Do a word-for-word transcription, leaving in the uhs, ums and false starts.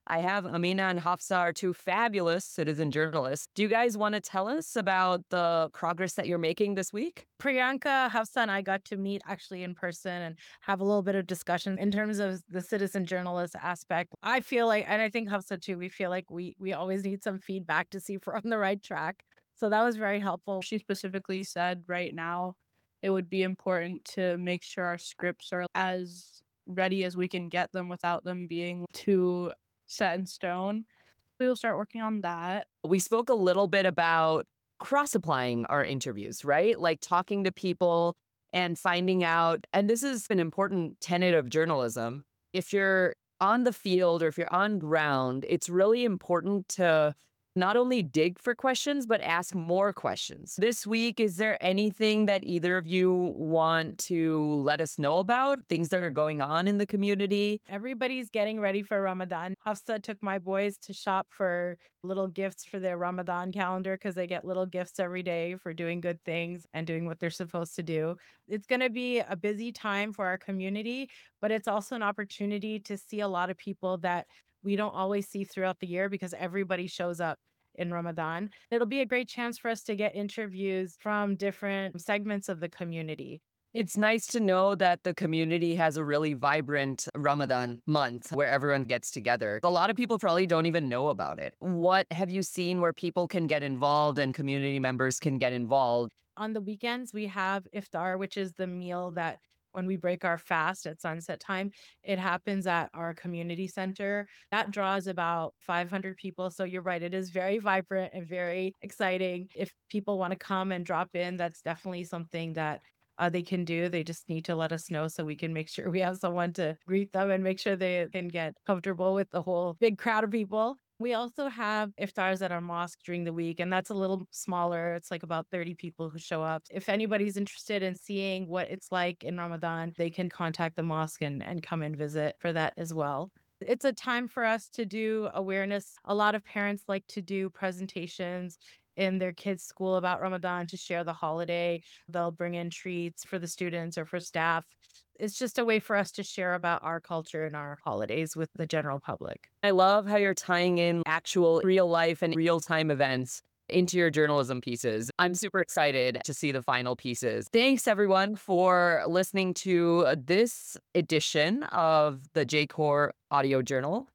I have Amina and Hafsa, are two fabulous citizen journalists. Do you guys want to tell us about the progress that you're making this week? Priyanka, Hafsa, and I got to meet actually in person and have a little bit of discussion in terms of the citizen journalist aspect. I feel like, and I think Hafsa too, we feel like we we always need some feedback to see if we're on the right track. So that was very helpful. She specifically said right now it would be important to make sure our scripts are as ready as we can get them without them being too set in stone. We will start working on that. We spoke a little bit about cross applying our interviews, right? Like talking to people and finding out. And this is an important tenet of journalism. If you're on the field or if you're on ground, it's really important to not only dig for questions, but ask more questions. This week, is there anything that either of you want to let us know about? Things that are going on in the community? Everybody's getting ready for Ramadan. Hafsa took my boys to shop for little gifts for their Ramadan calendar because they get little gifts every day for doing good things and doing what they're supposed to do. It's going to be a busy time for our community, but it's also an opportunity to see a lot of people that we don't always see throughout the year because everybody shows up in Ramadan. It'll be a great chance for us to get interviews from different segments of the community. It's nice to know that the community has a really vibrant Ramadan month where everyone gets together. A lot of people probably don't even know about it. What have you seen where people can get involved and community members can get involved? On the weekends, we have iftar, which is the meal that when we break our fast at sunset time, it happens at our community center. That draws about five hundred people. So you're right, it is very vibrant and very exciting. If people want to come and drop in, that's definitely something that uh, they can do. They just need to let us know so we can make sure we have someone to greet them and make sure they can get comfortable with the whole big crowd of people. We also have iftars at our mosque during the week, and that's a little smaller. It's like about thirty people who show up. If anybody's interested in seeing what it's like in Ramadan, they can contact the mosque and, and come and visit for that as well. It's a time for us to do awareness. A lot of parents like to do presentations in their kids' school about Ramadan to share the holiday. They'll bring in treats for the students or for staff. It's just a way for us to share about our culture and our holidays with the general public. I love how you're tying in actual real life and real time events into your journalism pieces. I'm super excited to see the final pieces. Thanks everyone for listening to this edition of the J Corps Audio Journal.